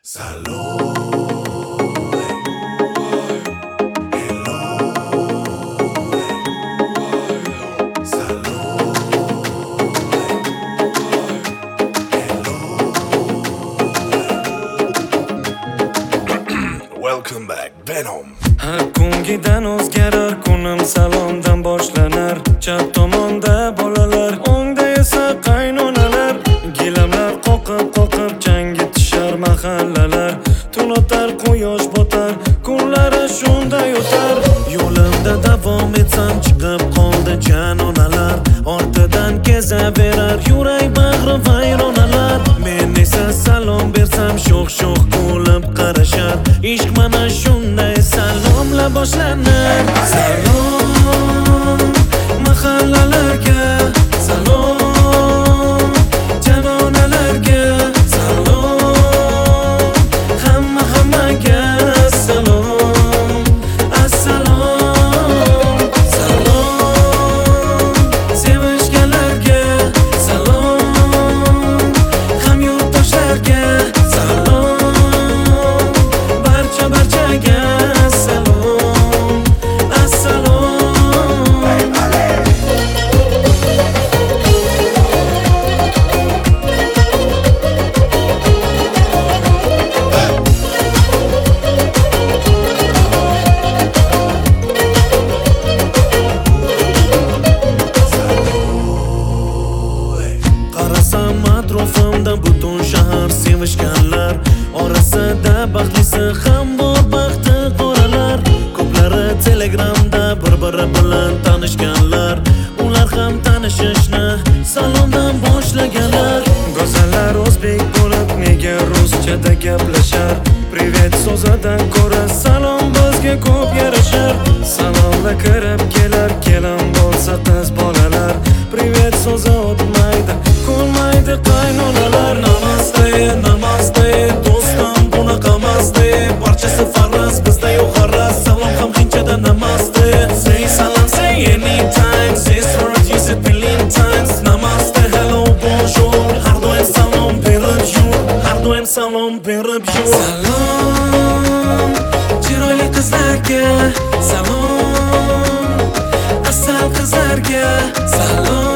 Salud. Welcome back, Venom. Har kungidan o'zgarar kunim salomdan boshlanар. Chap tomonda bolalar, o'ngda esa qaynonalar. Gilamlar qoqib changi tishar mahallalar. Tun o'tar, quyosh botar, kunlari shunday o'tar. Yo'limda davom etsam chiqib qoldi janonalar. Ortidan kezaverar yurak bag'ri vayronalar. Men esa salom bersam sho'x kulib qarashar. Ishq mana shunday salomla boshlanar. Salom mahallalarga, salom janonalarga, salom hammaga, salom assalom. Salom sevishganlarga, salom hamyurtdoshlarga, salom barchaga, salom assalom. Qarasam atrofimda butun shahar sevishganlar, orasida baxtlisi ham bor baxti qoralar. Ko'plari telegramda bir-biri bilan tanishganlar, ular ham tanishishni salomdan boshlaganlar. Go'zallar o'zbek bo'lib nega ruschada gaplashar? Privet so'zidan ko'ra salom bizga ko'p yarashar. Salomda kirib kelar kelin bo'lsa qiz bolalar. Privet so'zi o'tmaydi, ko'rmaydi qaynonalar. Namaste, namaste, do'stim bunaqamasdi. Barchasi faraz, bizda yo'q g'araz. Salom ham hinchada namaste. Say salam, say anytime. Say word, use it million times. Namaste, hello, bonjour. Har doim salom berib yur. Har doim salom berib yur. Salom chiroyli qizlarga, salom asal qizlarga, salom